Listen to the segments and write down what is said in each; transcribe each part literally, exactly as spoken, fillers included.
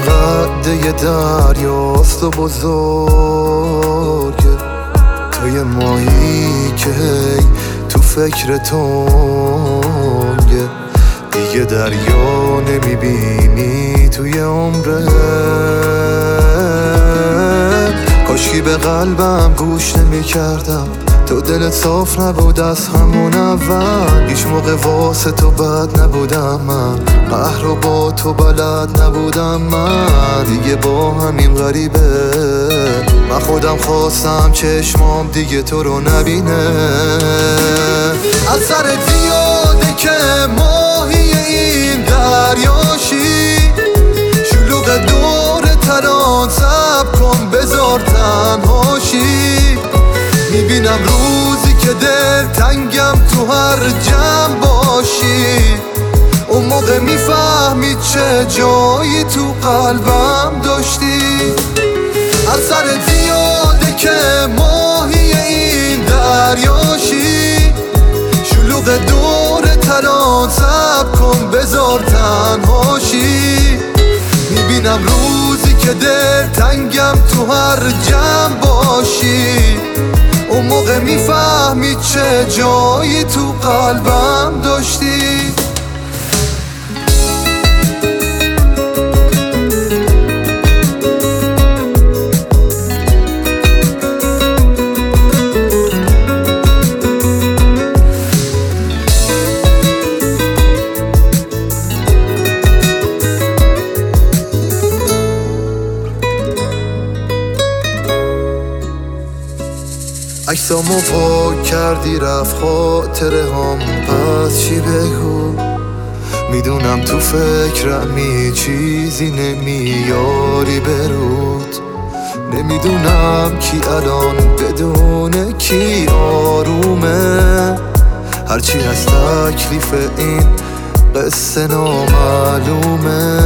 قده دریاست و بزرگه، تو یه ماهی که هی تو فکر تنگه، دیگه دریا نمیبینی توی عمرت. کاشکی به قلبم گوش نمیکردم، تو دلت صاف نبود از همون اول. هیچ موقع واسه تو بد نبودم من، قهر رو با تو بلد نبودم من. دیگه با همین غریبه من خودم خواستم چشمام دیگه تو رو نبینه. از سرت یاده که ماهی این دریاشی، شلوغ دور تران سب کن بذار تنهاشی. میبینم روزی که دل تنگم تو هر جمع باشی، اون موقع میفهمی چه جایی تو قلبم داشتی. از سرت یاده که ماهی این دریاشی، شلوغ دور تران سب کن بذار تنهاشی. میبینم روزی که دل تنگم تو هر جمع باشی، اون موقع میفهمی چه جایی تو قلبم داشتی. عکسامو پاک کردی رفت خاطره هم، پس چی بگو؟ میدونم تو فکرمی چیزی نمیاری برود. نمیدونم کی الان بدون کی آرومه، هرچی از تکلیف این قصه نامعلومه.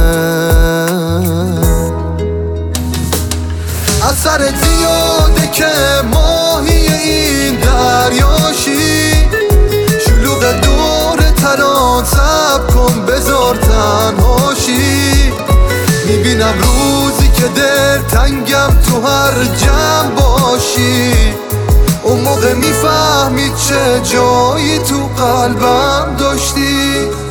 از سرت یاده که ماهی این دریاشی، شلوغ دور تران سب کن بذار تنهاشی. میبینم روزی که دل تنگم تو هر جمع باشی، اون موقع میفهمی چه جایی تو قلبم داشتی.